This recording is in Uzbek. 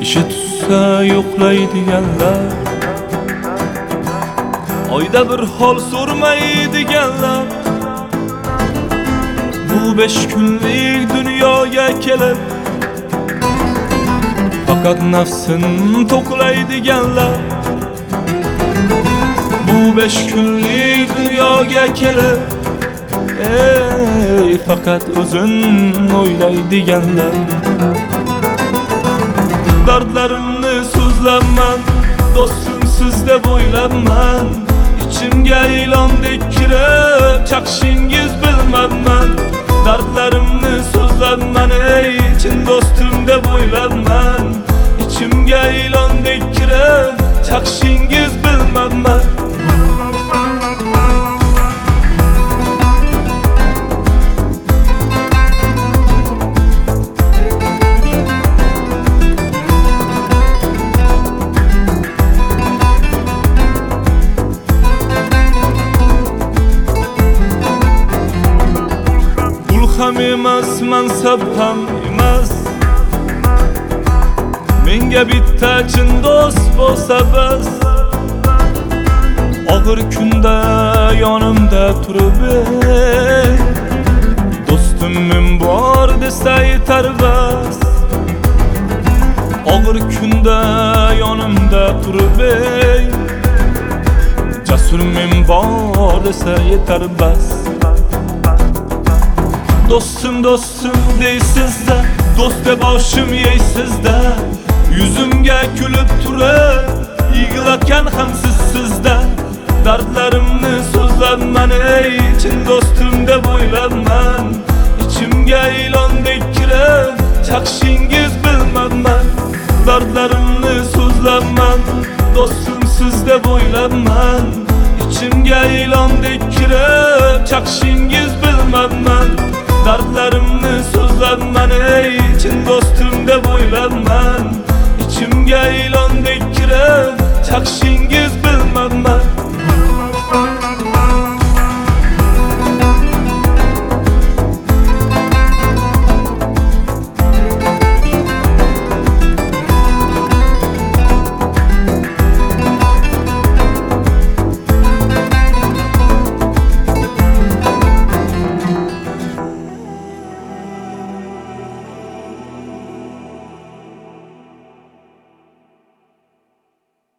kecha tushsa yo'qlaydiganlar, oyda bir hol so'rmaydiganlar, bu 5 kunlik dunyoga kelib faqat nafsin to'qlaydiganlar, bu 5 kunlik dunyoga kelib faqat o'zin o'ylaydiganlar. Dardlarimni so'zlabman, do'stim siz deb o'ylabman, ichimga ilondek kirib chaqishingiz bilmabman. Dardlarimni so'zlabman, ey chin do'stim deb o'ylabman, ichimga ilondek kirib chaqishingiz bilmabman. Ham emas, mansab ham emas, menga bitta chin do'st bo'lsa bas. Og'ir kunda yonimda turib, do'stim men bor desa yetar bas. Og'ir kunda yonimda turib, jasur men bor desa yetar bas. Do'stim do'stim deysizda, do'stga boshim yeysizda, yuzimga kulib turib yig'latgan ham sizsizda. Dardlarimni so'zlabman, ey chin do'stim deb o'ylabman, ichimga ilondek kirib chaqishingiz bilmabman. Dardlarimni so'zlabman, do'stim siz deb o'ylabman, ichimga ilondek kirib chaqishingiz bilmabman. Dardlarimni so'zlabman, ey chin do'stim deb o'ylabman, ichimga ilondek kirib chaqishingiz bilmabman.